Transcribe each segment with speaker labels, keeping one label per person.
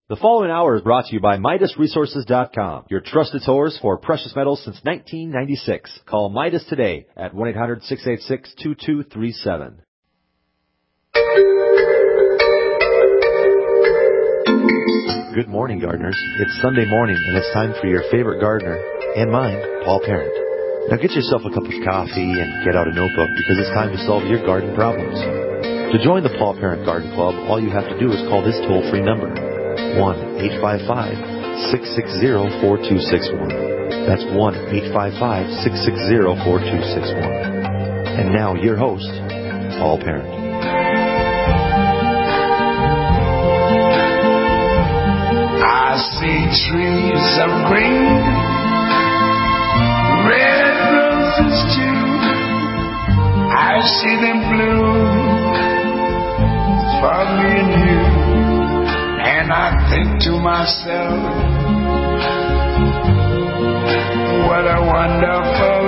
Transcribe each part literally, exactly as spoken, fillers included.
Speaker 1: The following hour is brought to you by Midas Resources dot com, your trusted source for precious metals since nineteen ninety-six. Call Midas today at one eight hundred, six eight six, two two three seven. Good morning, gardeners. It's Sunday morning, and it's time for your favorite gardener, and mine, Paul Parent. Now get yourself a cup of coffee and get out a notebook, because it's time to solve your garden problems. To join the Paul Parent Garden Club, all you have to do is call this toll-free number, one eight five five, six six zero, four two six one. That's one eight five five, six six zero, four two six one. And now your host, Paul Parent.
Speaker 2: I see trees of green, red roses too. I see them bloom for me and you. And I think to myself, what a wonderful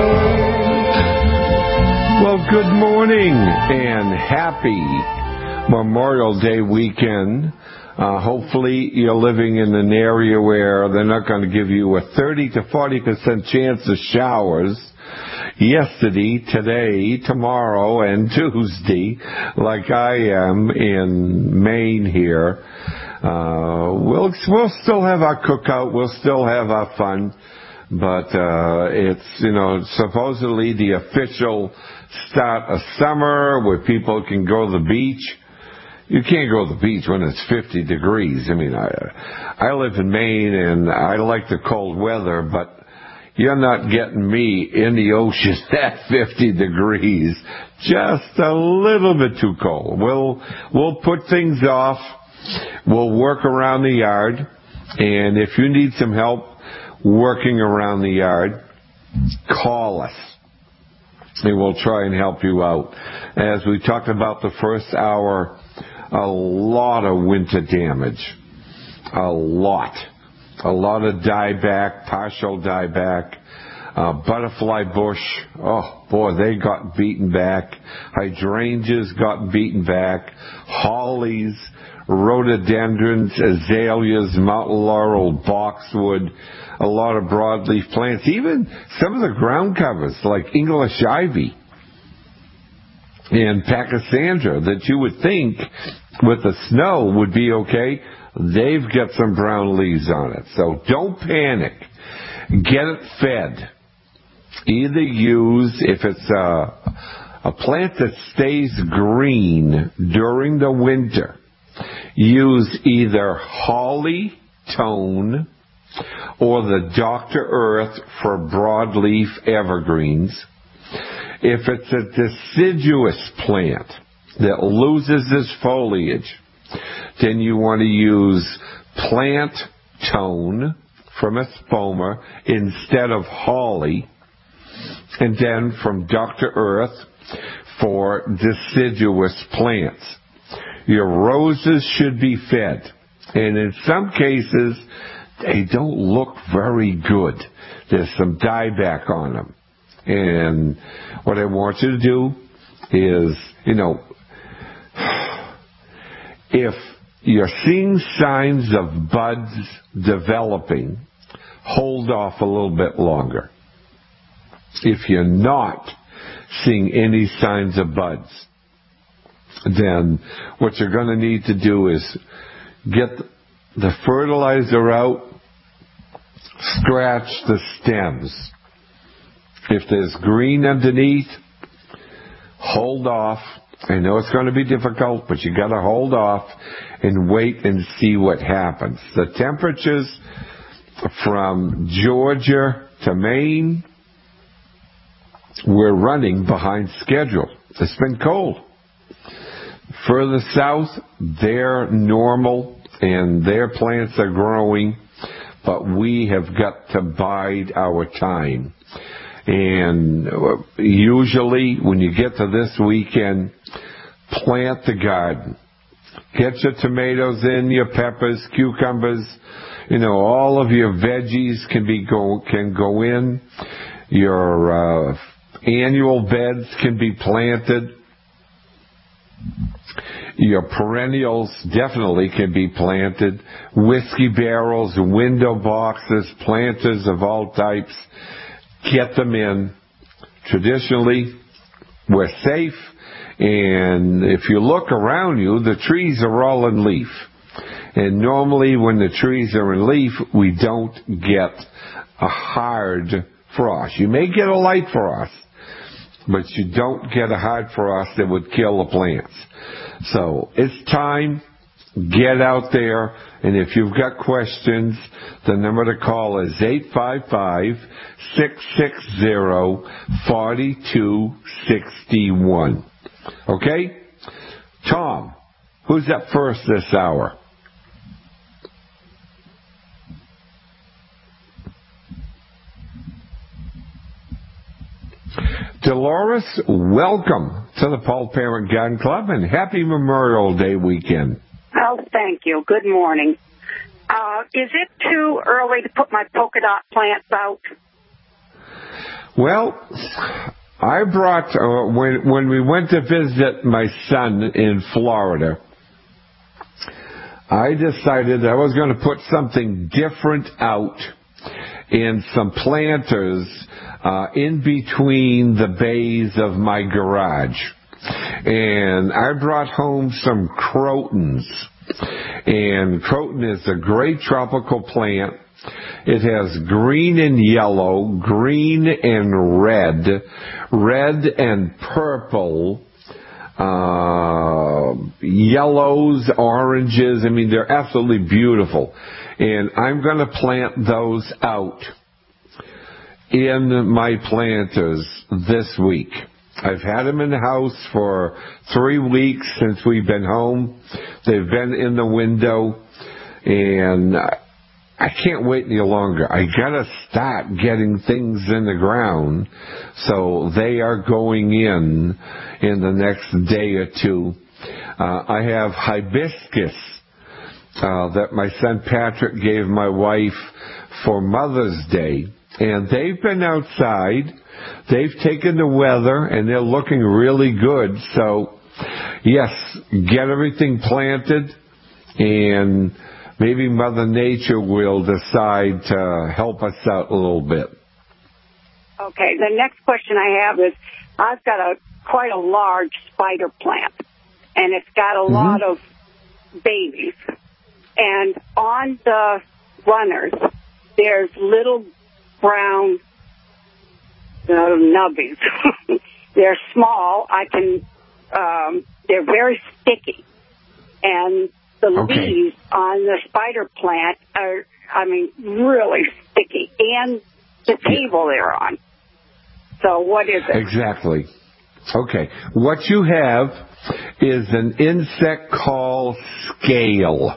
Speaker 2: world.
Speaker 3: Well, good morning and happy Memorial Day weekend. Uh, hopefully you're living in an area where they're not going to give you a thirty to forty percent chance of showers yesterday, today, tomorrow, and Tuesday, like I am in Maine here. Uh, we'll, we'll still have our cookout, we'll still have our fun, but, uh, it's, you know, supposedly the official start of summer where people can go to the beach. You can't go to the beach when it's fifty degrees. I mean, I, I live in Maine and I like the cold weather, but you're not getting me in the ocean at fifty degrees. Just a little bit too cold. We'll, we'll put things off. We'll work around the yard, and if you need some help working around the yard, call us, and we'll try and help you out. As we talked about the first hour, a lot of winter damage. A lot. A lot of dieback, partial dieback. Uh, butterfly bush, oh boy, they got beaten back. Hydrangeas got beaten back. Hollies, rhododendrons, azaleas, mountain laurel, boxwood, a lot of broadleaf plants, even some of the ground covers like English ivy and pachysandra that you would think with the snow would be okay. They've got some brown leaves on it. So don't panic. Get it fed. Either use, if it's a, a plant that stays green during the winter, use either Holly Tone or the Doctor Earth for broadleaf evergreens. If it's a deciduous plant that loses its foliage, then you want to use Plant Tone from Espoma instead of Holly, and then from Doctor Earth for deciduous plants. Your roses should be fed, and in some cases, they don't look very good. There's some dieback on them. And what I want you to do is, you know, if you're seeing signs of buds developing, hold off a little bit longer. If you're not seeing any signs of buds, then what you're going to need to do is get the fertilizer out, scratch the stems. If there's green underneath, hold off. I know it's going to be difficult, but you got to hold off and wait and see what happens. The temperatures from Georgia to Maine, we're running behind schedule. It's been cold. Further south, they're normal and their plants are growing, but we have got to bide our time. And usually when you get to this weekend, plant the garden. Get your tomatoes in, your peppers, cucumbers, you know, all of your veggies can be go can go in. Your uh, annual beds can be planted. Your perennials definitely can be planted. Whiskey barrels, window boxes, planters of all types. Get them in. Traditionally, we're safe. And if you look around you, the trees are all in leaf. And normally when the trees are in leaf, we don't get a hard frost. You may get a light frost, but you don't get a hard frost that would kill the plants. So it's time. Get out there. And if you've got questions, the number to call is eight five five, six six zero, four two six one. Okay? Tom, who's up first this hour? Dolores, welcome to the Paul Parent Garden Club and happy Memorial Day weekend.
Speaker 4: Oh, thank you. Good morning. Uh, is it too early to put my polka dot plants out?
Speaker 3: Well, I brought, uh, when, when we went to visit my son in Florida, I decided I was going to put something different out in some planters uh, in between the bays of my garage. And I brought home some crotons. And croton is a great tropical plant. It has green and yellow, green and red, red and purple, uh, yellows, oranges. I mean, they're absolutely beautiful. And I'm going to plant those out in my planters this week. I've had them in the house for three weeks since we've been home. They've been in the window, and I can't wait any longer. I gotta start getting things in the ground, so they are going in in the next day or two. Uh, I have hibiscus uh, that my son Patrick gave my wife for Mother's Day, and they've been outside. They've taken the weather, and they're looking really good. So, yes, get everything planted, and maybe Mother Nature will decide to help us out a little bit.
Speaker 4: Okay, the next question I have is, I've got a quite a large spider plant, and it's got a mm-hmm. lot of babies. And on the runners, there's little brown uh, nubbies. They're small. I can. Um, they're very sticky, and the okay. leaves on the spider plant are, I mean, really sticky, and the table they're on. So what is it?
Speaker 3: Exactly. Okay. What you have is an insect called scale.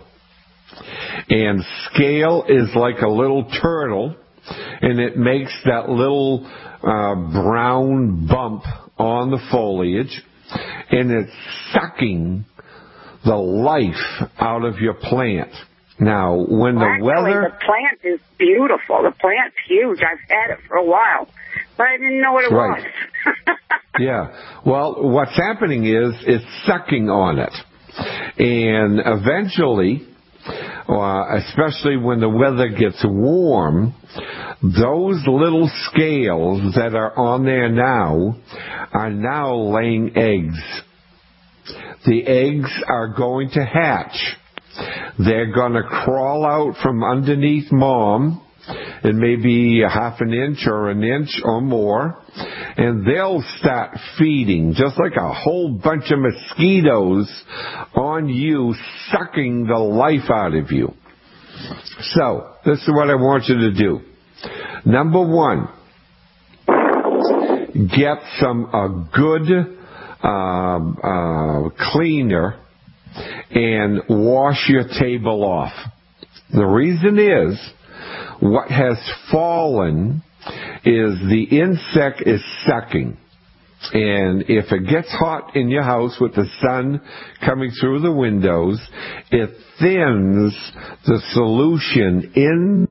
Speaker 3: And scale is like a little turtle, and it makes that little uh, brown bump on the foliage, and it's sucking the life out of your plant. Now, when
Speaker 4: well,
Speaker 3: the
Speaker 4: actually,
Speaker 3: weather...
Speaker 4: the plant is beautiful. The plant's huge. I've had it for a while, but I didn't know what it
Speaker 3: right.
Speaker 4: was.
Speaker 3: Yeah. Well, what's happening is it's sucking on it. And eventually, uh, especially when the weather gets warm, those little scales that are on there now are now laying eggs. The eggs are going to hatch. They're going to crawl out from underneath mom. It may be a half an inch or an inch or more. And they'll start feeding, just like a whole bunch of mosquitoes on you, sucking the life out of you. So, this is what I want you to do. Number one, get some uh, good uh, uh, cleaner and wash your table off. The reason is, what has fallen is the insect is sucking. And if it gets hot in your house with the sun coming through the windows, it thins the solution in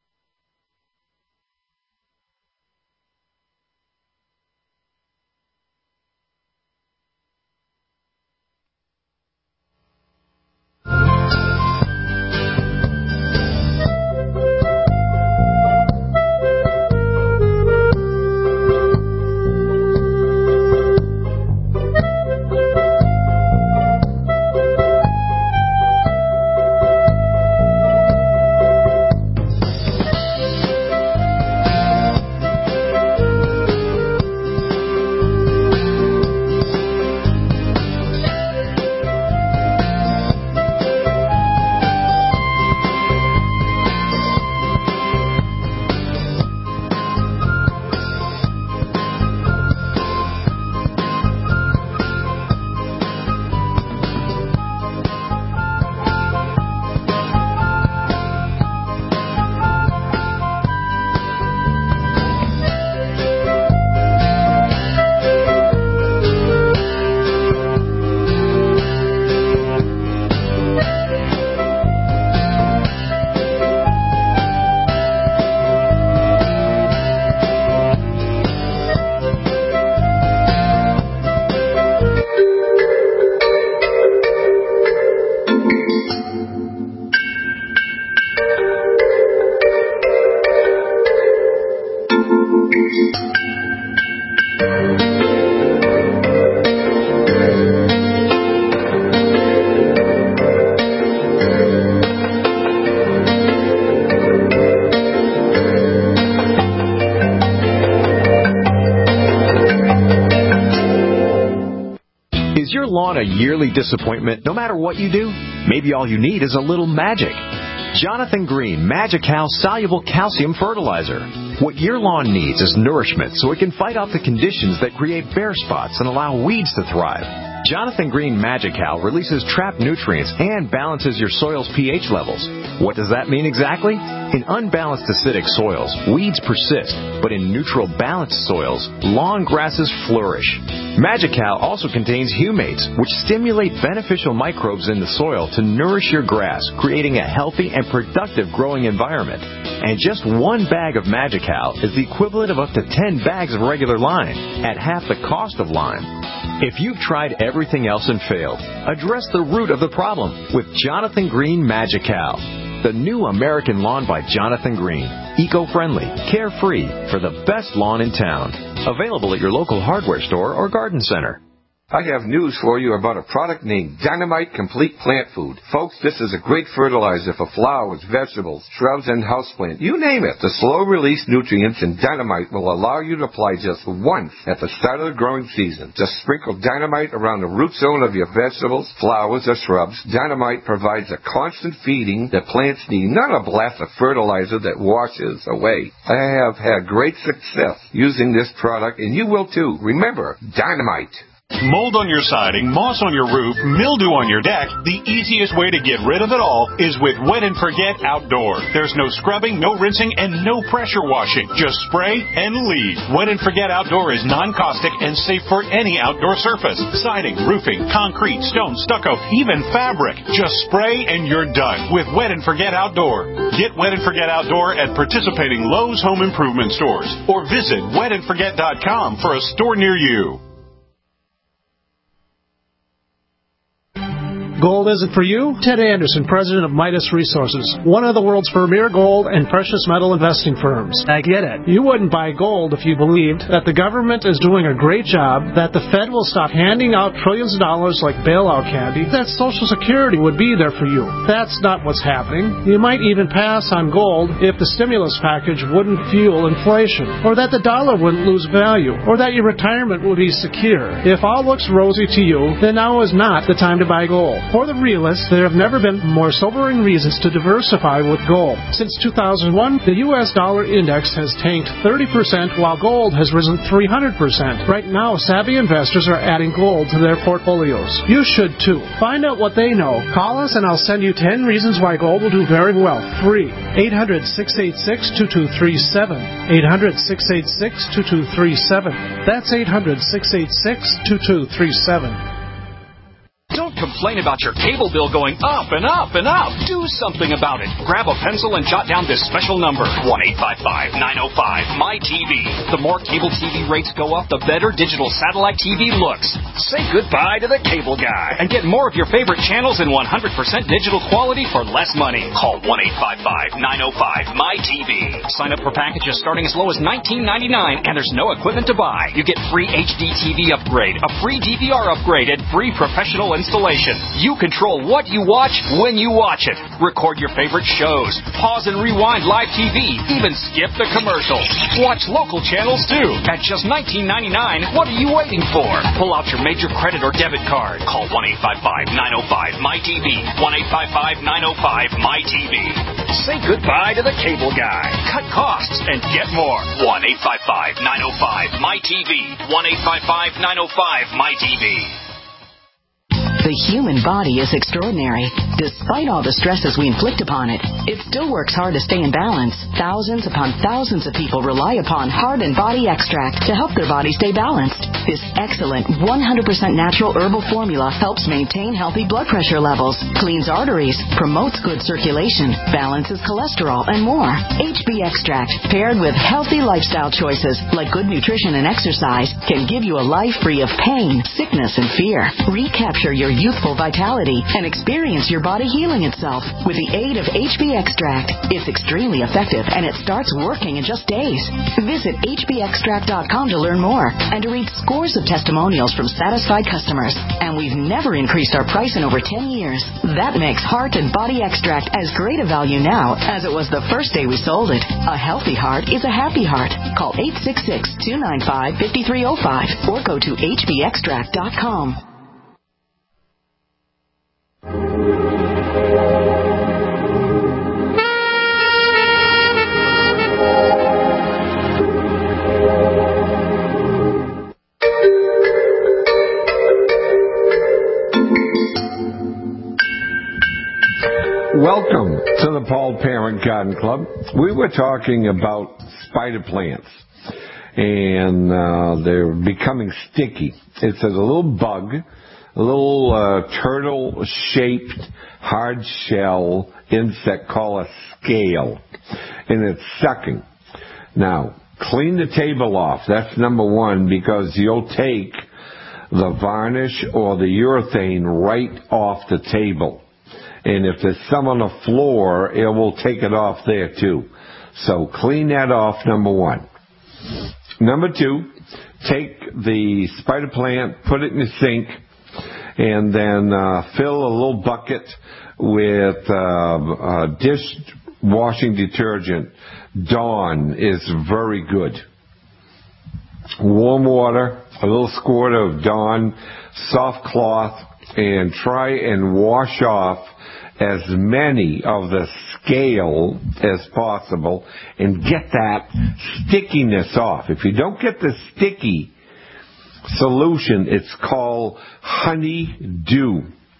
Speaker 5: lawn a yearly disappointment no matter what you do? Maybe all you need is a little magic. Jonathan Green Magical Soluble Calcium Fertilizer. What your lawn needs is nourishment so it can fight off the conditions that create bare spots and allow weeds to thrive. Jonathan Green Magical releases trapped nutrients and balances your soil's pH levels. What does that mean exactly? In unbalanced acidic soils, weeds persist, but in neutral balanced soils, lawn grasses flourish. Magical also contains humates, which stimulate beneficial microbes in the soil to nourish your grass, creating a healthy and productive growing environment. And just one bag of Magical is the equivalent of up to ten bags of regular lime at half the cost of lime. If you've tried everything else and failed, address the root of the problem with Jonathan Green Magical. The new American lawn by Jonathan Green. Eco-friendly, carefree, for the best lawn in town. Available at your local hardware store or garden center.
Speaker 3: I have news for you about a product named Dynamite Complete Plant Food. Folks, this is a great fertilizer for flowers, vegetables, shrubs, and houseplants. You name it. The slow-release nutrients in Dynamite will allow you to apply just once at the start of the growing season. Just sprinkle Dynamite around the root zone of your vegetables, flowers, or shrubs. Dynamite provides a constant feeding that plants need, not a blast of fertilizer that washes away. I have had great success using this product, and you will too. Remember, Dynamite.
Speaker 6: Mold on your siding, moss on your roof, mildew on your deck, the easiest way to get rid of it all is with Wet and Forget Outdoor. There's no scrubbing, no rinsing, and no pressure washing. Just spray and leave. Wet and Forget Outdoor is non-caustic and safe for any outdoor surface. Siding, roofing, concrete, stone, stucco, even fabric. Just spray and you're done with Wet and Forget Outdoor. Get Wet and Forget Outdoor at participating Lowe's Home Improvement stores or visit wet and forget dot com for a store near you.
Speaker 7: Gold is it for you? Ted Anderson, president of Midas Resources, one of the world's premier gold and precious metal investing firms. I get it. You wouldn't buy gold if you believed that the government is doing a great job, that the Fed will stop handing out trillions of dollars like bailout candy, that Social Security would be there for you. That's not what's happening. You might even pass on gold if the stimulus package wouldn't fuel inflation, or that the dollar wouldn't lose value, or that your retirement would be secure. If all looks rosy to you, then now is not the time to buy gold. For the realists, there have never been more sobering reasons to diversify with gold. Since two thousand one, the U S dollar index has tanked thirty percent while gold has risen three hundred percent. Right now, savvy investors are adding gold to their portfolios. You should too. Find out what they know. Call us and I'll send you ten reasons why gold will do very well. Free. eight hundred, six eight six, two two three seven. eight hundred, six eight six, two two three seven. That's eight hundred, six eight six, two two three seven.
Speaker 8: Don't complain about your cable bill going up and up and up. Do something about it. Grab a pencil and jot down this special number, one eight five five, nine oh five, M Y T V. The more cable T V rates go up, the better digital satellite T V looks. Say goodbye to the cable guy and get more of your favorite channels in one hundred percent digital quality for less money. Call one eight five five, nine oh five, M Y T V. Sign up for packages starting as low as nineteen ninety-nine, and there's no equipment to buy. You get free H D T V upgrade, a free D V R upgrade, and free professional installation. You control what you watch when you watch it. Record your favorite shows. Pause and rewind live T V. Even skip the commercials. Watch local channels too. At just nineteen ninety-nine, what are you waiting for? Pull out your major credit or debit card. Call one eight five five, nine oh five, M Y T V. one eight five five, nine oh five, M Y T V. Say goodbye to the cable guy. Cut costs and get more. one eight five five, nine oh five, M Y T V. one eight five five, nine oh five, M Y T V.
Speaker 9: The human body is extraordinary. Despite all the stresses we inflict upon it, it still works hard to stay in balance. Thousands upon thousands of people rely upon Heart and Body Extract to help their body stay balanced. This excellent one hundred percent natural herbal formula helps maintain healthy blood pressure levels, cleans arteries, promotes good circulation, balances cholesterol, and more. H B Extract, paired with healthy lifestyle choices like good nutrition and exercise, can give you a life free of pain, sickness, and fear. Recapture your youthful vitality and experience your body healing itself with the aid of H B Extract. It's extremely effective and it starts working in just days. Visit H B extract dot com to learn more and to read scores of testimonials from satisfied customers. And we've never increased our price in over ten years. That makes Heart and Body Extract as great a value now as it was the first day we sold it. A healthy heart is a happy heart. Call eight six six, two nine five, five three zero five or go to H B extract dot com.
Speaker 3: Welcome to the Paul Parent Garden Club. We were talking about spider plants, and uh, they're becoming sticky. It's a little bug, a little uh, turtle-shaped hard shell insect called a scale, and it's sucking. Now, clean the table off. That's number one, because you'll take the varnish or the urethane right off the table. And if there's some on the floor, it will take it off there too. So clean that off, number one. Number two, take the spider plant, put it in the sink, and then uh, fill a little bucket with uh, uh, dishwashing detergent. Dawn is very good. Warm water, a little squirt of Dawn, soft cloth, and try and wash off as many of the scale as possible and get that stickiness off. If you don't get the sticky solution, it's called honeydew.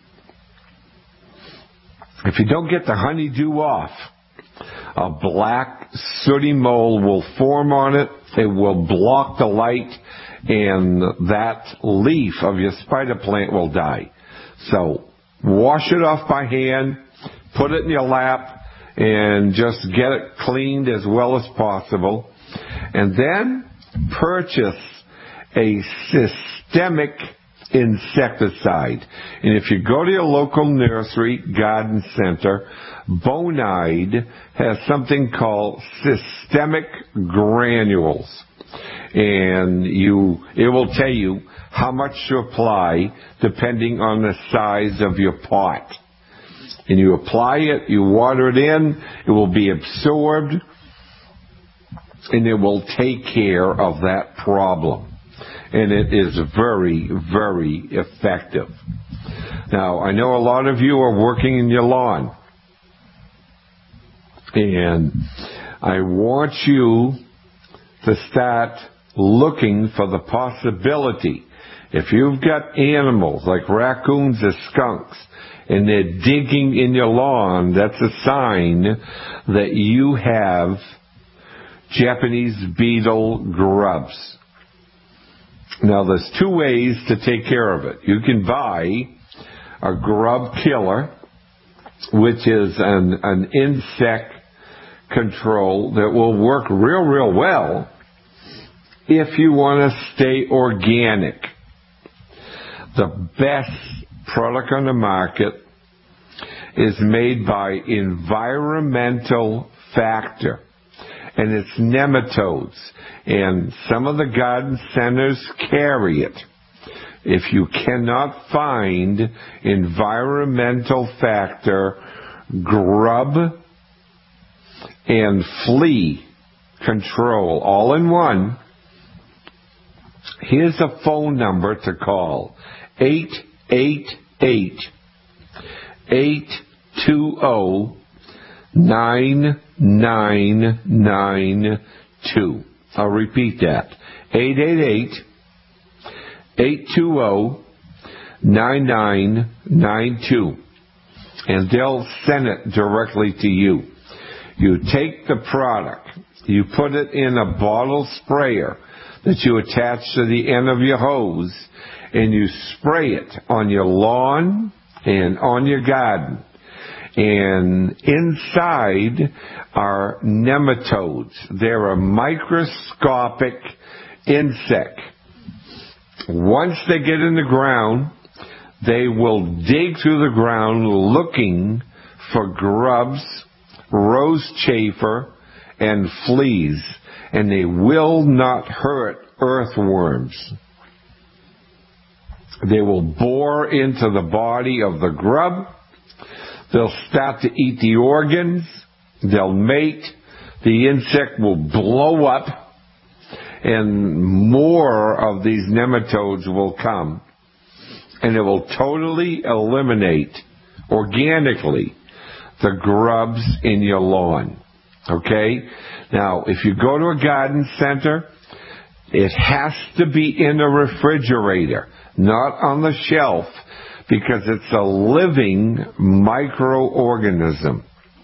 Speaker 3: If you don't get the honeydew off, a black sooty mold will form on it. It will block the light, and that leaf of your spider plant will die. So wash it off by hand, put it in your lap, and just get it cleaned as well as possible. And then purchase a systemic insecticide. And if you go to your local nursery, garden center, Bonide has something called systemic granules. And you, it will tell you how much to apply depending on the size of your pot. And you apply it, you water it in, it will be absorbed, and it will take care of that problem. And it is very, very effective. Now, I know a lot of you are working in your lawn, and I want you to start looking for the possibility. If you've got animals like raccoons or skunks, and they're digging in your lawn, that's a sign that you have Japanese beetle grubs. Now, there's two ways to take care of it. You can buy a grub killer, which is an, an insect control that will work real, real well if you want to stay organic. The best product on the market is made by Environmental Factor, and it's nematodes, and some of the garden centers carry it. If you cannot find Environmental Factor grub and flea control all in one, here's a phone number to call: eight eight eight, eight two zero, nine nine nine two. I'll repeat that: eight eight eight, eight two zero, nine nine nine two. And they'll send it directly to you. You take the product, you put it in a bottle sprayer that you attach to the end of your hose, and you spray it on your lawn and on your garden. And inside are nematodes. They're a microscopic insect. Once they get in the ground, they will dig through the ground looking for grubs, rose chafer, and fleas. And they will not hurt earthworms. They will bore into the body of the grub. They'll start to eat the organs. They'll mate. The insect will blow up, and more of these nematodes will come, and it will totally eliminate organically the grubs in your lawn. Okay? Now, if you go to a garden center, it has to be in a refrigerator, not on the shelf, because it's a living microorganism.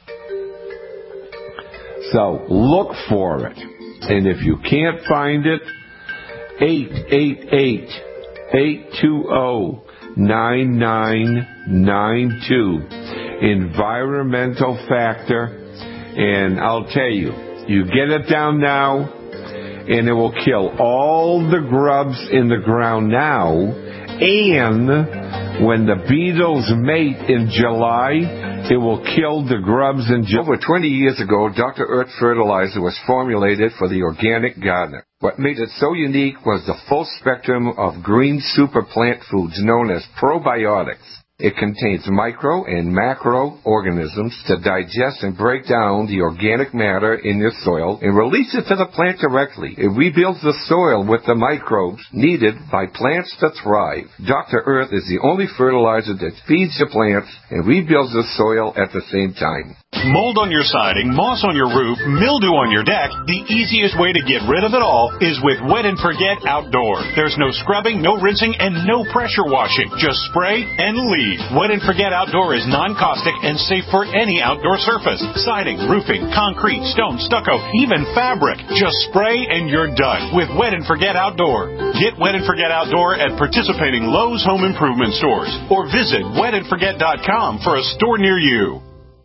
Speaker 3: So look for it. And if you can't find it, eight eight eight, eight two zero, nine nine nine two. Environmental factor. And I'll tell you, you get it down now, and it will kill all the grubs in the ground now. And when the beetles mate in July, it will kill the grubs in July.
Speaker 10: Over twenty years ago, Doctor Earth fertilizer was formulated for the organic gardener. What made it so unique was the full spectrum of green super plant foods known as probiotics. It contains micro and macro organisms to digest and break down the organic matter in your soil and release it to the plant directly. It rebuilds the soil with the microbes needed by plants to thrive. Doctor Earth is the only fertilizer that feeds the plants and rebuilds the soil at the same time.
Speaker 6: Mold on your siding, moss on your roof, mildew on your deck, the easiest way to get rid of it all is with Wet and Forget Outdoor. There's no scrubbing, no rinsing, and no pressure washing. Just spray and leave. Wet and Forget Outdoor is non-caustic and safe for any outdoor surface. Siding, roofing, concrete, stone, stucco, even fabric. Just spray and you're done with Wet and Forget Outdoor. Get Wet and Forget Outdoor at participating Lowe's Home Improvement stores or visit wet and forget dot com for a store near you.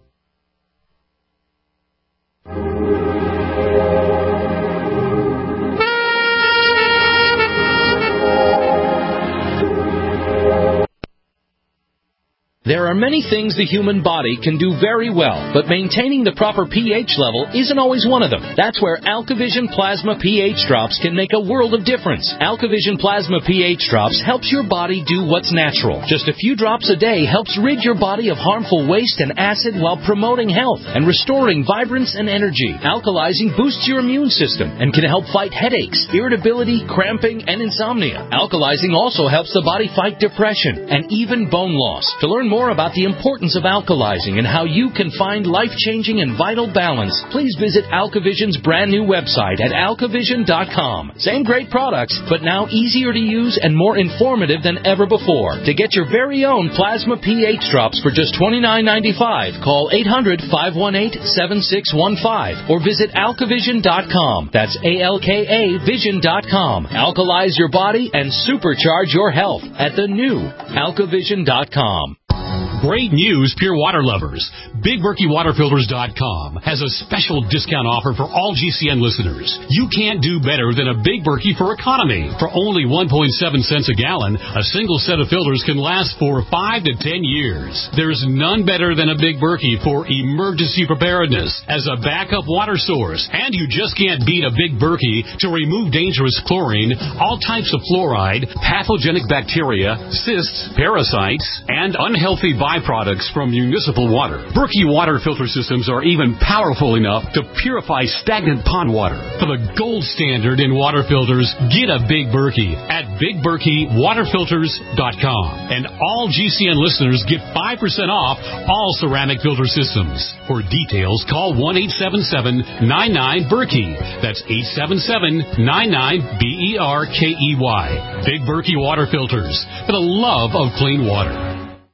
Speaker 11: There are many things the human body can do very well, but maintaining the proper pH level isn't always one of them. That's where AlkaVision Plasma pH Drops can make a world of difference. AlkaVision Plasma pH Drops helps your body do what's natural. Just a few drops a day helps rid your body of harmful waste and acid while promoting health and restoring vibrance and energy. Alkalizing boosts your immune system and can help fight headaches, irritability, cramping, and insomnia. Alkalizing also helps the body fight depression and even bone loss. To learn more more about the importance of alkalizing and how you can find life-changing and vital balance, please visit AlkaVision's brand new website at alkavision dot com. Same great products, but now easier to use and more informative than ever before. To get your very own Plasma pH Drops for just twenty-nine ninety-five, call eight hundred, five one eight, seven six one five or visit alkavision dot com. That's A L K A vision dot com. Alkalize your body and supercharge your health at the new alkavision dot com.
Speaker 12: Great news, Pure Water lovers. Big Berkey Water Filters dot com has a special discount offer for all G C N listeners. You can't do better than a Big Berkey for economy. For only one point seven cents a gallon, a single set of filters can last for five to ten years. There's none better than a Big Berkey for emergency preparedness as a backup water source. And you just can't beat a Big Berkey to remove dangerous chlorine, all types of fluoride, pathogenic bacteria, cysts, parasites, and unhealthy byproducts from municipal water. Berkey water filter systems are even powerful enough to purify stagnant pond water. For the gold standard in water filters, get a Big Berkey at Big Berkey Water Filters dot com. And all G C N listeners get five percent off all ceramic filter systems. For details, call one eight seven seven, nine nine, Berkey. That's eight seven seven, nine nine, B E R K E Y. Big Berkey Water Filters, for the love of clean water.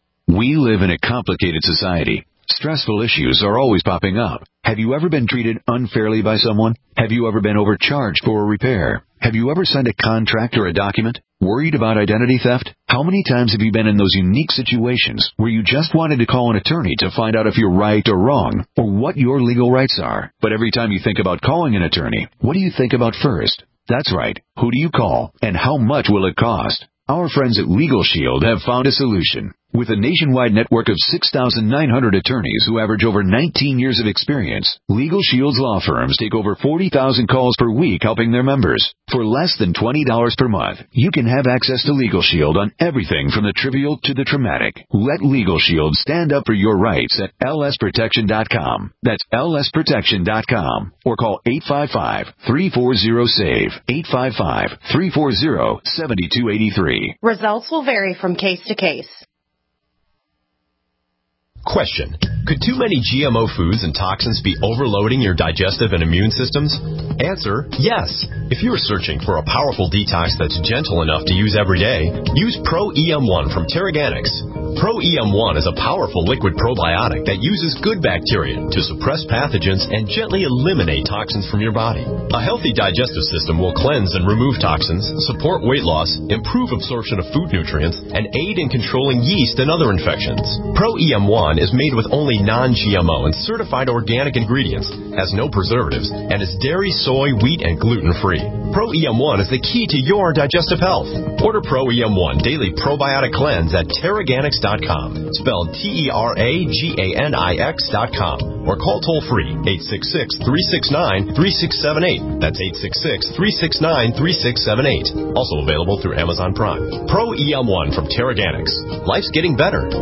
Speaker 5: We live in a complicated society. Stressful issues are always popping up. Have you ever been treated unfairly by someone? Have you ever been overcharged for a repair? Have you ever signed a contract or a document? Worried about identity theft? How many times have you been in those unique situations where you just wanted to call an attorney to find out if you're right or wrong, or what your legal rights are? But every time you think about calling an attorney, what do you think about first? That's right. Who do you call, and how much will it cost? Our friends at Legal Shield have found a solution. With a nationwide network of six thousand nine hundred attorneys who average over nineteen years of experience, Legal Shield's law firms take over forty thousand calls per week helping their members. For less than twenty dollars per month, you can have access to Legal Shield on everything from the trivial to the traumatic. Let Legal Shield stand up for your rights at L S protection dot com. That's L S protection dot com. Or call eight five five, three four zero, SAVE, eight five five, three four zero, seven two eight three.
Speaker 13: Results will vary from case to case. Question. Could too many G M O foods and toxins be overloading your digestive and immune systems? Answer, yes. If you are searching for a powerful detox that's gentle enough to use every day, use Pro E M one from Terraganics. Pro E M one is a powerful liquid probiotic that uses good bacteria to suppress pathogens and gently eliminate toxins from your body. A healthy digestive system will cleanse and remove toxins, support weight loss, improve absorption of food nutrients, and aid in controlling yeast and other infections. Pro E M one is made with only non-G M O and certified organic ingredients, has no preservatives, and is dairy, soy, wheat, and gluten-free. Pro E M one is the key to your digestive health. Order Pro E M one Daily Probiotic Cleanse at Terraganics dot com, spelled T E R A G A N I X dot com, or call toll-free eight six six, three six nine, three six seven eight. That's eight six six, three six nine, three six seven eight. Also available through Amazon Prime. Pro E M one from Terraganics. Life's getting better.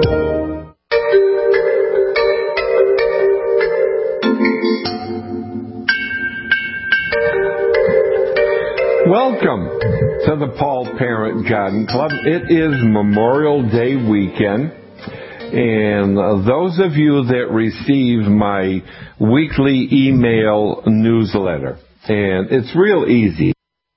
Speaker 3: Welcome to the Paul Parent Garden Club. It is Memorial Day weekend, and those of you that receive my weekly email newsletter, and it's real easy.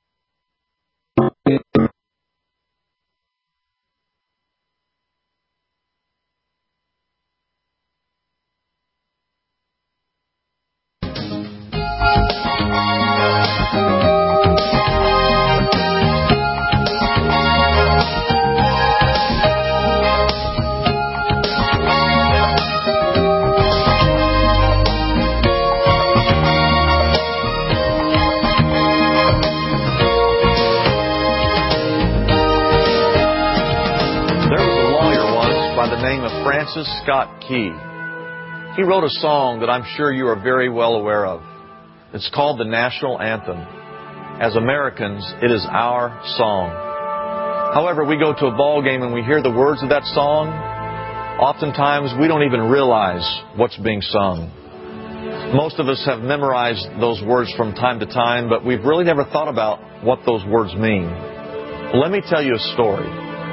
Speaker 1: Francis Scott Key. He wrote a song that I'm sure you are very well aware of. It's called the National Anthem. As Americans, it is our song. However, we go to a ball game and we hear the words of that song. Oftentimes, we don't even realize what's being sung. Most of us have memorized those words from time to time, but we've really never thought about what those words mean. Well, let me tell you a story.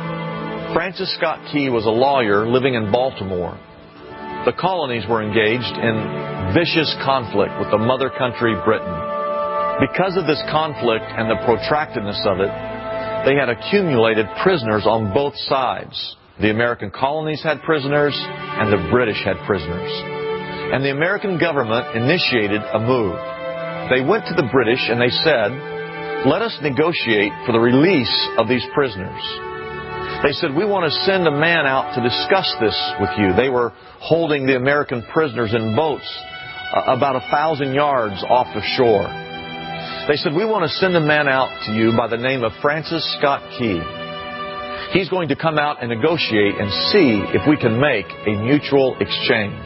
Speaker 1: Francis Scott Key was a lawyer living in Baltimore. The colonies were engaged in vicious conflict with the mother country, Britain. Because of this conflict and the protractedness of it, they had accumulated prisoners on both sides. The American colonies had prisoners, and the British had prisoners. And the American government initiated a move. They went to the British and they said, "Let us negotiate for the release of these prisoners." They said, "We want to send a man out to discuss this with you." They were holding the American prisoners in boats uh, about a thousand yards off the shore. They said, "We want to send a man out to you by the name of Francis Scott Key. He's going to come out and negotiate and see if we can make a mutual exchange."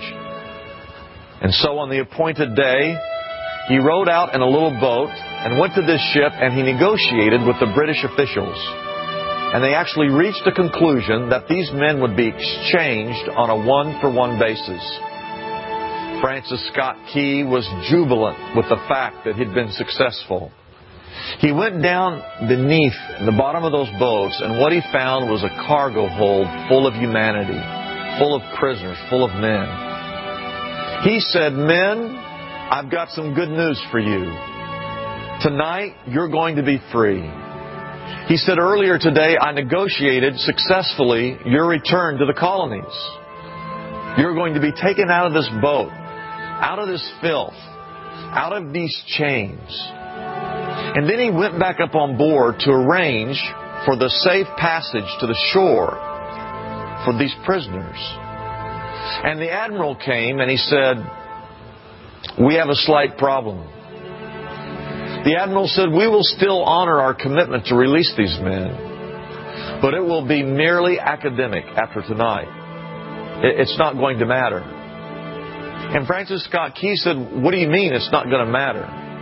Speaker 1: And so on the appointed day, he rowed out in a little boat and went to this ship, and he negotiated with the British officials. And they actually reached a conclusion that these men would be exchanged on a one-for-one basis. Francis Scott Key was jubilant with the fact that he'd been successful. He went down beneath the bottom of those boats, and what he found was a cargo hold full of humanity, full of prisoners, full of men. He said, "Men, I've got some good news for you. Tonight, you're going to be free." He said, "Earlier today, I negotiated successfully your return to the colonies. You're going to be taken out of this boat, out of this filth, out of these chains." And then he went back up on board to arrange for the safe passage to the shore for these prisoners. And the admiral came and he said, "We have a slight problem." The admiral said, "We will still honor our commitment to release these men, but it will be merely academic after tonight. It's not going to matter." And Francis Scott Key said, "What do you mean it's not going to matter?"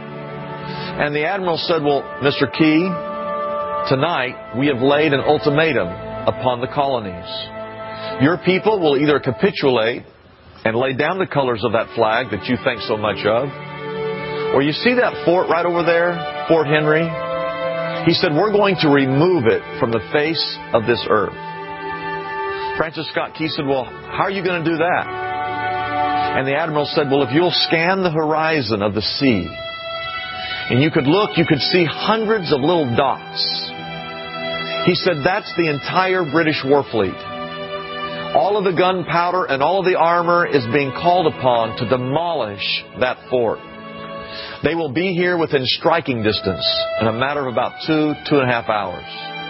Speaker 1: And the admiral said, "Well, Mister Key, tonight we have laid an ultimatum upon the colonies. Your people will either capitulate and lay down the colors of that flag that you think so much of, or you see that fort right over there, Fort Henry?" He said, "We're going to remove it from the face of this earth." Francis Scott Key said, well, how are you going to do that? And the Admiral said, well, if you'll scan the horizon of the sea, and you could look, you could see hundreds of little dots. He said, that's the entire British war fleet. All of the gunpowder and all of the armor is being called upon to demolish that fort. They will be here within striking distance in a matter of about two, two and a half hours.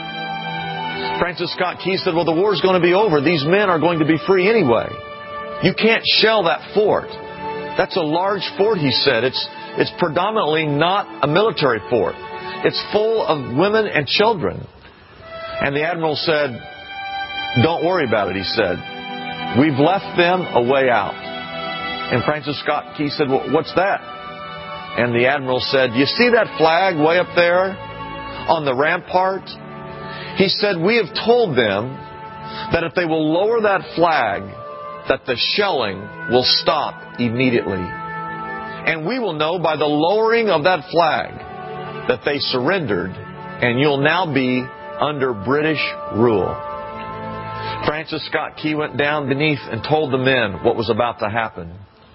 Speaker 1: Francis Scott Key said, well, the war's going to be over. These men are going to be free anyway. You can't shell that fort. That's a large fort, he said. It's, it's predominantly not a military fort. It's full of women and children. And the Admiral said, don't worry about it, he said. We've left them a way out. And Francis Scott Key said, well, what's that? And the Admiral said, you see that flag way up there on the rampart? He said, we have told them that if they will lower that flag, that the shelling will stop immediately. And we will know by the lowering of that flag that they surrendered, and you'll now be under British rule. Francis Scott Key went down beneath and told the men what was about to happen.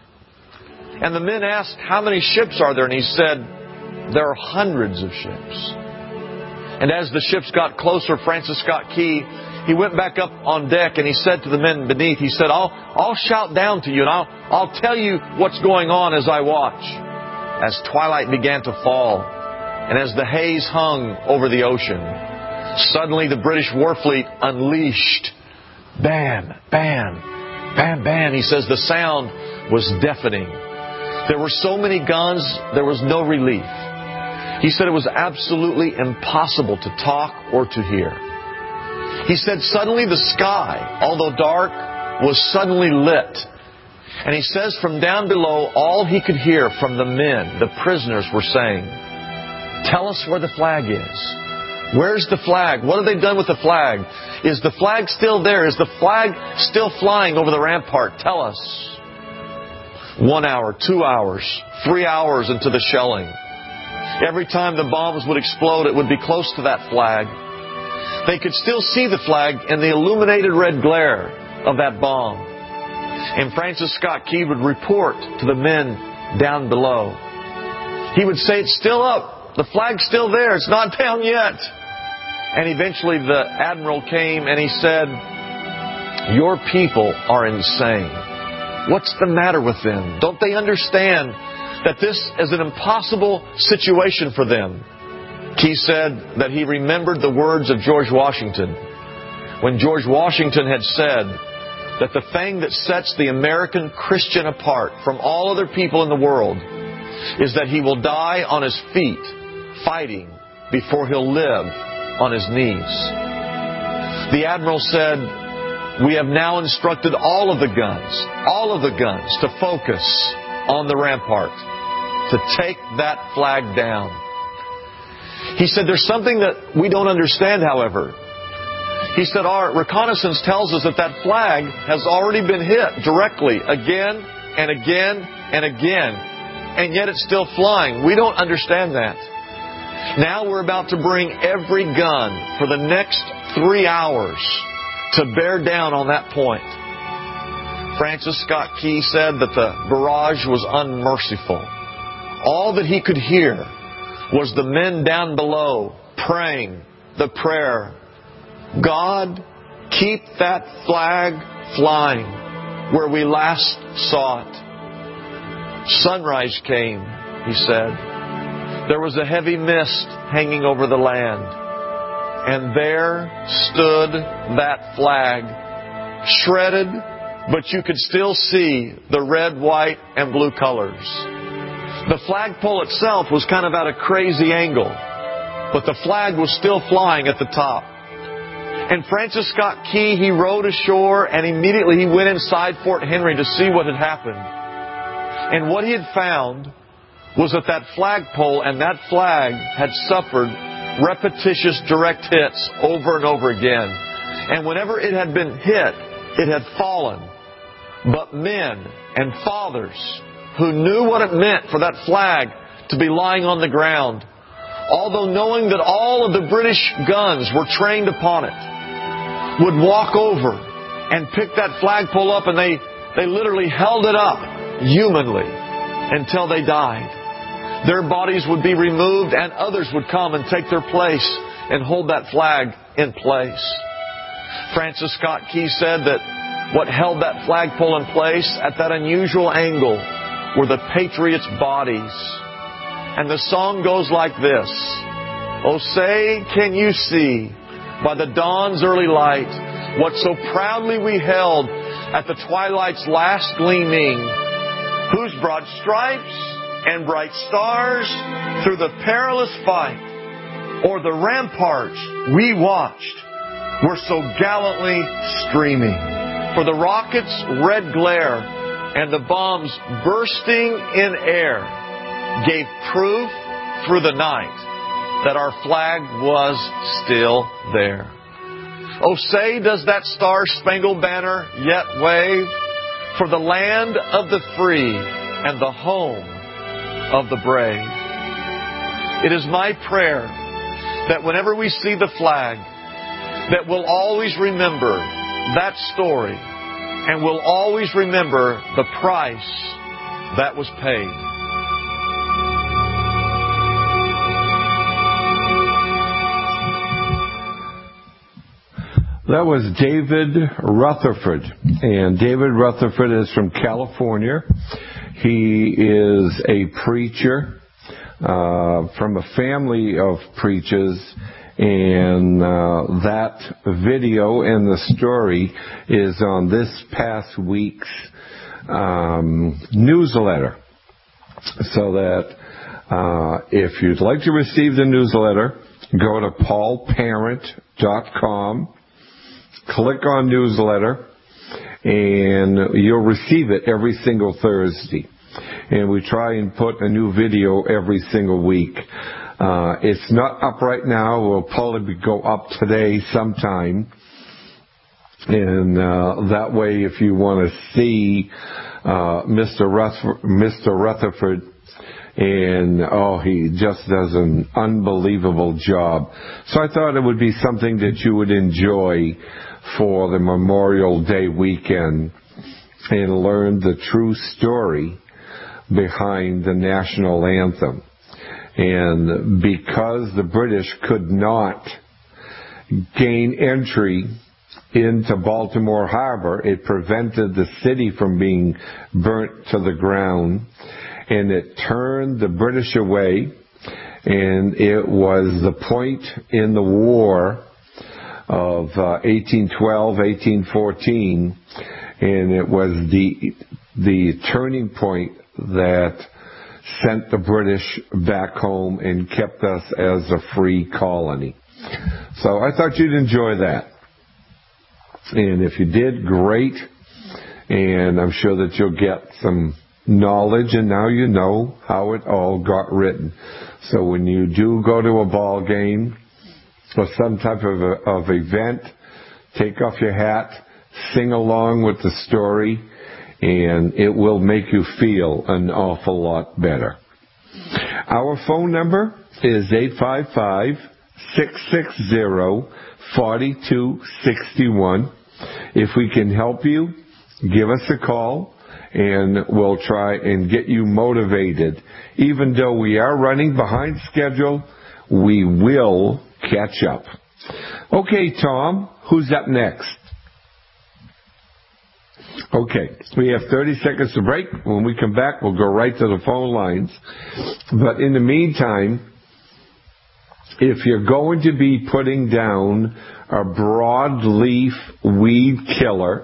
Speaker 1: And the men asked, how many ships are there? And he said, there are hundreds of ships. And as the ships got closer, Francis Scott Key, he went back up on deck and he said to the men beneath, he said, I'll, I'll shout down to you and I'll, I'll tell you what's going on as I watch. As twilight began to fall and as the haze hung over the ocean, suddenly the British war fleet unleashed. Bam, bam, bam, bam. He says the sound was deafening. There were so many guns, there was no relief. He said it was absolutely impossible to talk or to hear. He said suddenly the sky, although dark, was suddenly lit. And he says from down below, all he could hear from the men, the prisoners, were saying, tell us where the flag is. Where's the flag? What have they done with the flag? Is the flag still there? Is the flag still flying over the rampart? Tell us. One hour, two hours, three hours into the shelling. Every time the bombs would explode, it would be close to that flag. They could still see the flag in the illuminated red glare of that bomb. And Francis Scott Key would report to the men down below. He would say, it's still up. The flag's still there. It's not down yet. And eventually the Admiral came and he said, your people are insane. What's the matter with them? Don't they understand that this is an impossible situation for them? Key said that he remembered the words of George Washington when George Washington had said that the thing that sets the American Christian apart from all other people in the world is that he will die on his feet fighting before he'll live on his knees. The Admiral said, we have now instructed all of the guns, all of the guns to focus on the rampart, to take that flag down. He said, there's something that we don't understand, however. He said, our reconnaissance tells us that that flag has already been hit directly again and again and again, and yet it's still flying. We don't understand that. Now we're about to bring every gun for the next three hours to bear down on that point. Francis Scott Key said that the barrage was unmerciful. All that he could hear was the men down below praying the prayer, God, keep that flag flying where we last saw it. Sunrise came, he said. There was a heavy mist hanging over the land. And there stood that flag, shredded, but you could still see the red, white, and blue colors. The flagpole itself was kind of at a crazy angle, but the flag was still flying at the top. And Francis Scott Key, he rowed ashore and immediately he went inside Fort Henry to see what had happened. And what he had found was that that flagpole and that flag had suffered repetitious direct hits over and over again. And whenever it had been hit, it had fallen. But men and fathers who knew what it meant for that flag to be lying on the ground, although knowing that all of the British guns were trained upon it, would walk over
Speaker 14: and picked that flagpole up, and they, they literally held it up humanly until they died. Their bodies would be removed, and others would come and take their place and hold that flag in place. Francis Scott Key said that what held that flagpole in place at that unusual angle were the patriots' bodies. And the song goes like this. Oh, say, can you see by the dawn's early light what so proudly we held at the twilight's last gleaming, whose broad stripes and bright stars through the perilous fight o'er the ramparts we watched were so gallantly streaming. For the rockets' red glare and the bombs bursting in air gave proof through the night that our flag was still there. Oh, say, does that star-spangled banner yet wave for the land of the free and the home of the brave? It is my prayer that whenever we see the flag, that we'll always remember that story, and we'll always remember the price that was paid.
Speaker 3: That was David Rutherford. And David Rutherford is from California. He is a preacher uh, from a family of preachers. And uh, that video and the story is on this past week's um, newsletter. So that uh, if you'd like to receive the newsletter, go to paul parent dot com, click on newsletter, and you'll receive it every single Thursday. And we try and put a new video every single week. Uh, it's not up right now. We'll probably go up today sometime. And uh, that way, if you want to see uh, Mister Rutherford, Mister Rutherford, and oh, he just does an unbelievable job. So I thought it would be something that you would enjoy for the Memorial Day weekend and learn the true story behind the national anthem. And because the British could not gain entry into Baltimore Harbor, it prevented the city from being burnt to the ground, and it turned the British away, and it was the point in the war of uh, eighteen twelve, eighteen fourteen, and it was the the turning point that sent the British back home and kept us as a free colony. So I thought you'd enjoy that. And if you did, great. And I'm sure that you'll get some knowledge, and now you know how it all got written. So when you do go to a ball game or some type of, a, of event, take off your hat, sing along with the story, and it will make you feel an awful lot better. Our phone number is eight five five, six six zero, four two six one. If we can help you, give us a call, and we'll try and get you motivated. Even though we are running behind schedule, we will catch up. Okay, Tom, who's up next? Okay, we have thirty seconds to break. When we come back, we'll go right to the phone lines. But in the meantime, if you're going to be putting down a broadleaf weed killer,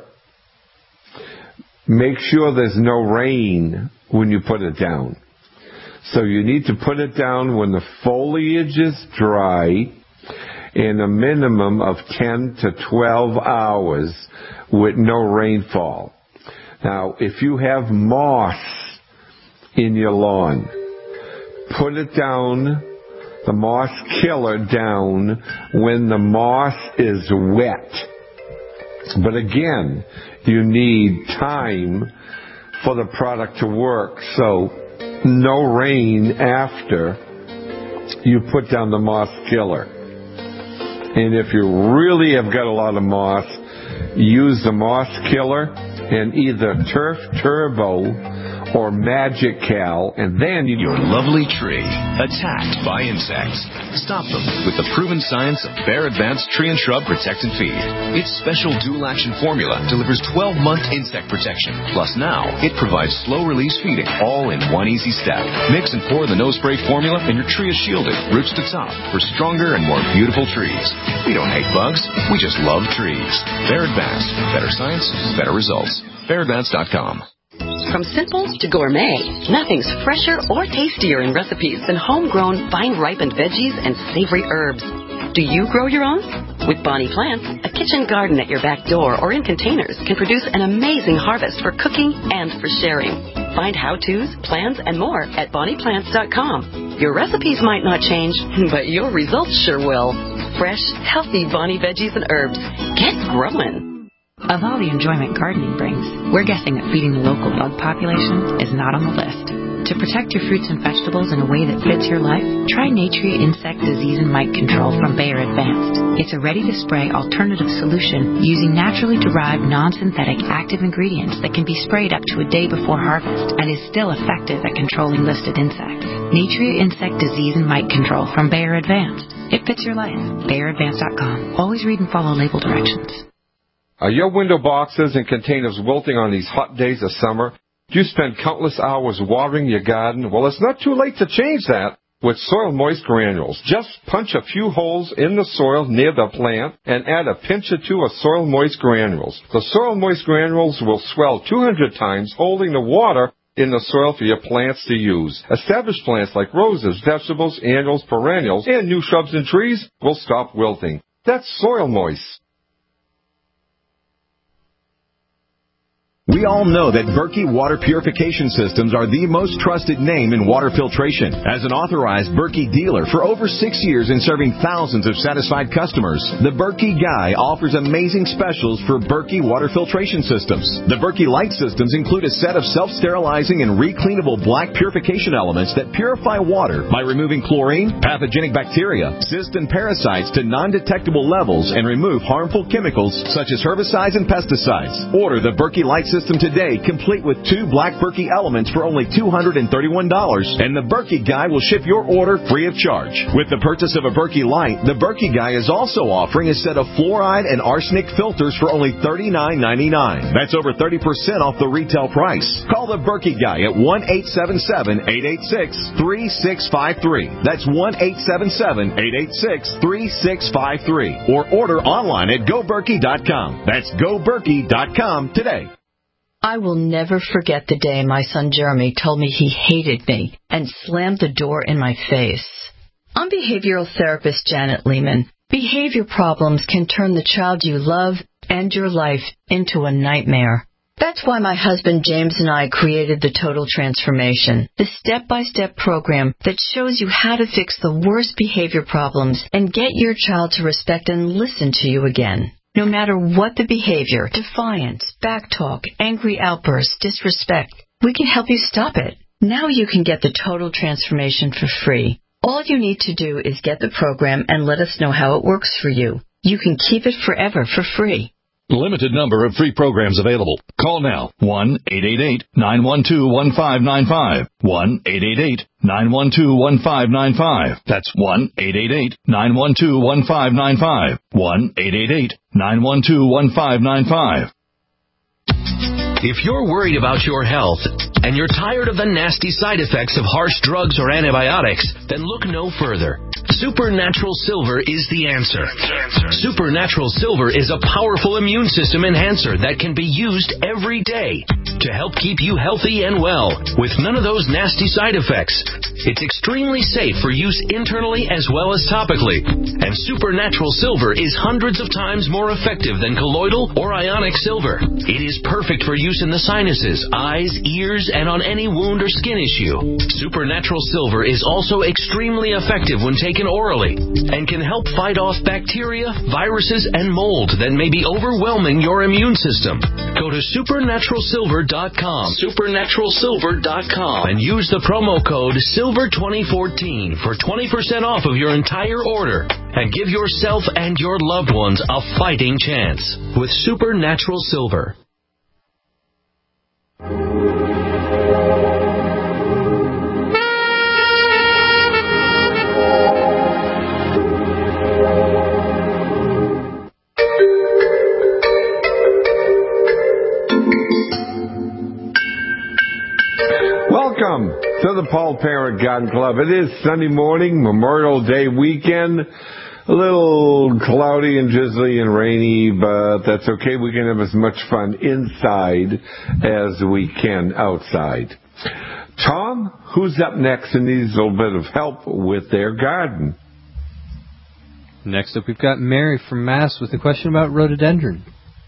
Speaker 3: make sure there's no rain when you put it down. So you need to put it down when the foliage is dry in a minimum of ten to twelve hours with no rainfall. Now, if you have moss in your lawn, put it down, the moss killer down, when the moss is wet. But again, you need time for the product to work, so no rain after you put down the moss killer. And if you really have got a lot of moss, use the moth killer and either Turf Turbo or Magic Cal, and then you...
Speaker 15: Your lovely tree, attacked by insects. Stop them with the proven science of Bayer Advanced Tree and Shrub Protect and Feed. Its special dual-action formula delivers twelve-month insect protection. Plus now, it provides slow-release feeding, all in one easy step. Mix and pour the nose spray formula, and your tree is shielded, roots to top, for stronger and more beautiful trees. We don't hate bugs, we just love trees. Bayer Advanced. Better science, better results. Bayer Advanced dot com.
Speaker 9: From simple to gourmet, nothing's fresher or tastier in recipes than homegrown, vine-ripened veggies and savory herbs. Do you grow your own? With Bonnie Plants, a kitchen garden at your back door or in containers can produce an amazing harvest for cooking and for sharing. Find how-tos, plans, and more at Bonnie Plants dot com. Your recipes might not change, but your results sure will. Fresh, healthy Bonnie veggies and herbs. Get growing.
Speaker 16: Of all the enjoyment gardening brings, we're guessing that feeding the local bug population is not on the list. To protect your fruits and vegetables in a way that fits your life, try Natria Insect Disease and Mite Control from Bayer Advanced. It's a ready-to-spray alternative solution using naturally derived non-synthetic active ingredients that can be sprayed up to a day before harvest and is still effective at controlling listed insects. Natria Insect Disease and Mite Control from Bayer Advanced. It fits your life. Bayer Advanced dot com. Always read and follow label directions.
Speaker 3: Are your window boxes and containers wilting on these hot days of summer? Do you spend countless hours watering your garden? Well, it's not too late to change that with Soil Moist Granules. Just punch a few holes in the soil near the plant and add a pinch or two of Soil Moist Granules. The Soil Moist Granules will swell two hundred times, holding the water in the soil for your plants to use. Established plants like roses, vegetables, annuals, perennials, and new shrubs and trees will stop wilting. That's Soil Moist.
Speaker 5: We all know that Berkey Water Purification Systems are the most trusted name in water filtration. As an authorized Berkey dealer for over six years and serving thousands of satisfied customers, the Berkey Guy offers amazing specials for Berkey Water Filtration Systems. The Berkey Light Systems include a set of self-sterilizing and recleanable black purification elements that purify water by removing chlorine, pathogenic bacteria, cysts, and parasites to non-detectable levels and remove harmful chemicals such as herbicides and pesticides. Order the Berkey Light System System today, complete with two black Berkey elements for only two hundred thirty-one dollars, and the Berkey Guy will ship your order free of charge. With the purchase of a Berkey Light, the Berkey Guy is also offering a set of fluoride and arsenic filters for only thirty-nine ninety-nine. That's over thirty percent off the retail price. Call the Berkey Guy at one eight seven seven, eight eight six, three six five three. That's one eight seven seven, eight eight six, three six five three. Or order online at go berkey dot com. That's go berkey dot com today.
Speaker 17: I will never forget the day my son Jeremy told me he hated me and slammed the door in my face. I'm behavioral therapist Janet Lehman. Behavior problems can turn the child you love and your life into a nightmare. That's why my husband James and I created the Total Transformation, the step-by-step program that shows you how to fix the worst behavior problems and get your child to respect and listen to you again. No matter what the behavior, defiance, backtalk, angry outbursts, disrespect, we can help you stop it. Now you can get the Total Transformation for free. All you need to do is get the program and let us know how it works for you. You can keep it forever for free.
Speaker 18: Limited number of free programs available. Call now. one eight eight eight, nine one two, one five nine five. one eight eight eight, nine one two, one five nine five. That's one eight eight eight, nine one two, one five nine five. one eight eight eight, nine one two, one five nine five.
Speaker 11: If you're worried about your health and you're tired of the nasty side effects of harsh drugs or antibiotics, then look no further. Supernatural Silver is the answer. Supernatural Silver is a powerful immune system enhancer that can be used every day to help keep you healthy and well with none of those nasty side effects. It's extremely safe for use internally as well as topically. And Supernatural Silver is hundreds of times more effective than colloidal or ionic silver. It is perfect for use in the sinuses, eyes, ears, and on any wound or skin issue. Supernatural Silver is also extremely effective when taken orally and can help fight off bacteria, viruses, and mold that may be overwhelming your immune system. Go to supernatural silver dot com, supernatural silver dot com, and use the promo code silver twenty fourteen for twenty percent off of your entire order. And give yourself and your loved ones a fighting chance with Supernatural Silver.
Speaker 3: Welcome to the Paul Parent Garden Club. It is Sunday morning, Memorial Day weekend. A little cloudy and drizzly and rainy, but that's okay. We can have as much fun inside as we can outside. Tom, who's up next and needs a little bit of help with their garden?
Speaker 19: Next up, we've got Mary from Mass with a question about rhododendron.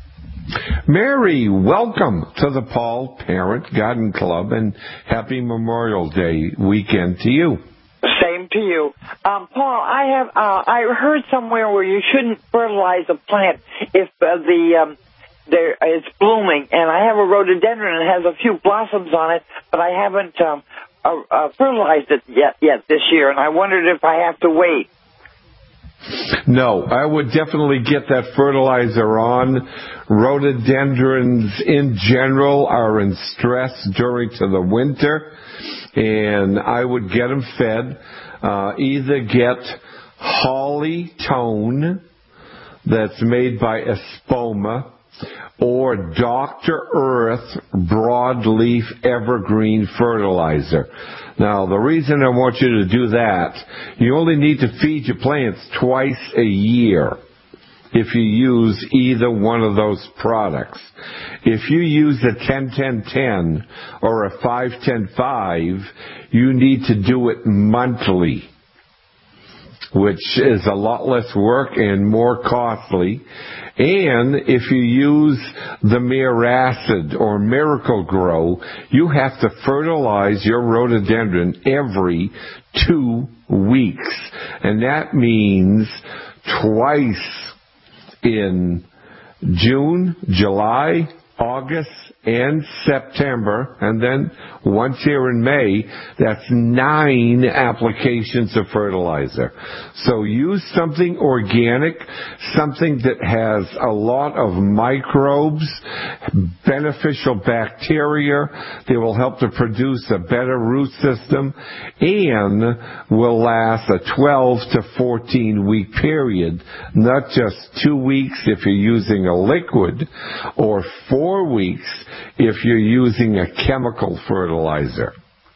Speaker 3: Mary, welcome to the Paul Parent Garden Club, and happy Memorial Day weekend to you.
Speaker 20: Same to you. Um, Paul, I have uh, I heard somewhere where you shouldn't fertilize a plant if uh, the um, there it's blooming, and I have a rhododendron and it has a few blossoms on it, but I haven't um, uh, uh, fertilized it yet yet this year, and I wondered if I have to wait.
Speaker 3: No, I would definitely get that fertilizer on. Rhododendrons in general are in stress during to the winter, and I would get them fed. Uh, either get Holly Tone that's made by Espoma, or Doctor Earth Broadleaf Evergreen Fertilizer. Now, the reason I want you to do that, you only need to feed your plants twice a year if you use either one of those products. If you use a ten ten ten or a five ten five, you need to do it monthly, which is a lot less work and more costly. And if you use the Miracid or Miracle Grow, you have to fertilize your rhododendron every two weeks. And that means twice in June, July, August, and September, and then once here in May. That's nine applications of fertilizer. So use something organic, something that has a lot of microbes, beneficial bacteria that will help to produce a better root system, and will last a twelve to fourteen week period, not just two weeks if you're using a liquid, or four weeks if you're using a chemical fertilizer.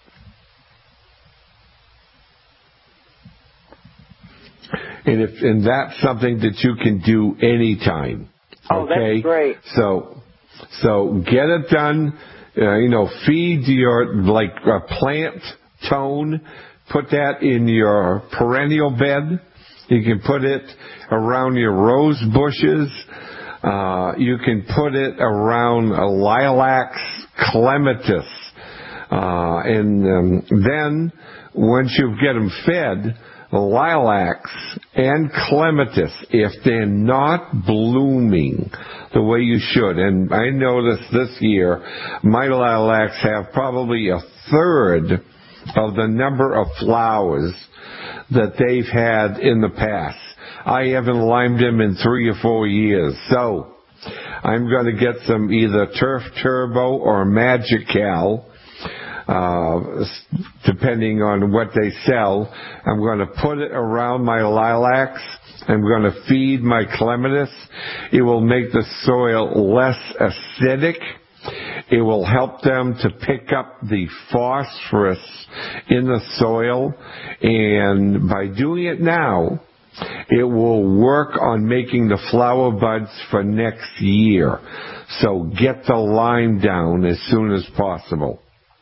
Speaker 3: And if and that's something that you can do anytime.
Speaker 20: Oh,
Speaker 3: okay?
Speaker 20: That's great.
Speaker 3: So, so get it done. Uh, you know, feed your like uh, plant tone. Put that in your perennial bed. You can put it around your rose bushes. Uh, you can put it around a lilacs, clematis. Uh, and um, then, once you get them fed, lilacs and clematis, if they're not blooming the way you should, and I noticed this year, my lilacs have probably a third of the number of flowers that they've had in the past. I haven't limed them in three or four years, so I'm going to get some either Turf Turbo or Magical, uh, depending on what they sell. I'm going to put it around my lilacs. I'm going to feed my clematis. It will make the soil less acidic. It will help them to pick up the phosphorus in the soil, and by doing it now, it will work on making the flower buds for next year. So get the lime down as soon as possible.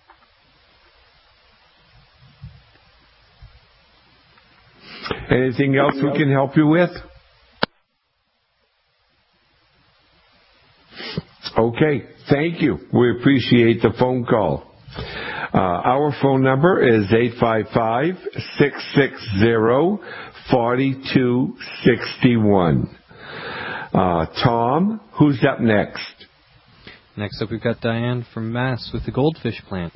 Speaker 3: Anything else we can help you with? Okay, thank you. We appreciate the phone call. Uh, our phone number is eight five five, six six zero, four two six one. Uh, Tom, who's up next?
Speaker 19: Next up, we've got Diane from Mass with the goldfish plant.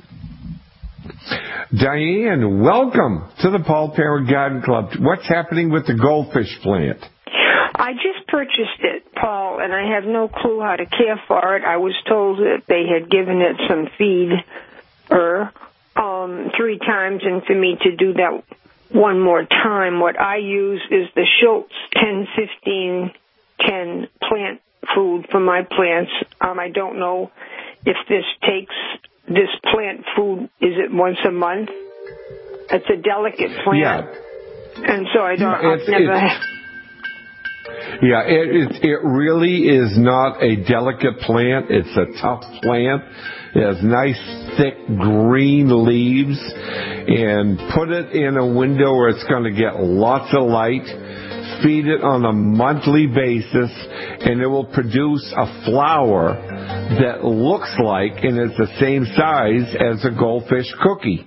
Speaker 3: Diane, welcome to the Paul Parent Garden Club. What's happening with the goldfish plant?
Speaker 21: I just purchased it, Paul, and I have no clue how to care for it. I was told that they had given it some feed er, um, three times, and for me to do that one more time, what I use is the Schultz ten fifteen ten plant food for my plants. Um, I don't know if this takes, this plant food, is it once a month? It's a delicate plant.
Speaker 3: Yeah.
Speaker 21: And so I don't,
Speaker 3: it's,
Speaker 21: I've never...
Speaker 3: It's, yeah, it, it, it really is not a delicate plant. It's a tough plant. It has nice, thick, green leaves. And put it in a window where it's going to get lots of light. Feed it on a monthly basis, and it will produce a flower that looks like and is the same size as a goldfish cookie.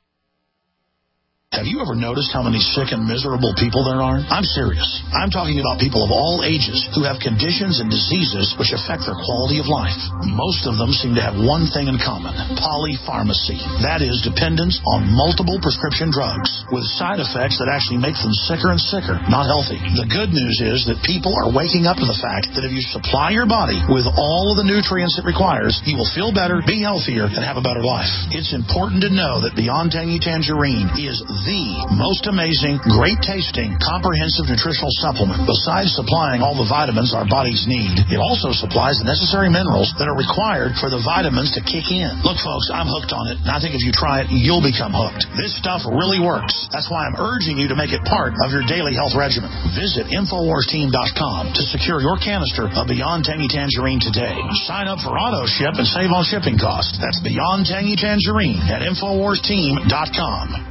Speaker 22: Have you ever noticed how many sick and miserable people there are? I'm serious. I'm talking about people of all ages who have conditions and diseases which affect their quality of life. Most of them seem to have one thing in common: polypharmacy. That is, dependence on multiple prescription drugs with side effects that actually make them sicker and sicker, not healthy. The good news is that people are waking up to the fact that if you supply your body with all of the nutrients it requires, you will feel better, be healthier, and have a better life. It's important to know that Beyond Tangy Tangerine is the most amazing, great-tasting, comprehensive nutritional supplement. Besides supplying all the vitamins our bodies need, it also supplies the necessary minerals that are required for the vitamins to kick in. Look, folks, I'm hooked on it, and I think if you try it, you'll become hooked. This stuff really works. That's why I'm urging you to make it part of your daily health regimen. Visit Infowars Team dot com to secure your canister of Beyond Tangy Tangerine today. Sign up for auto ship and save on shipping costs. That's Beyond Tangy Tangerine at Infowars Team dot com.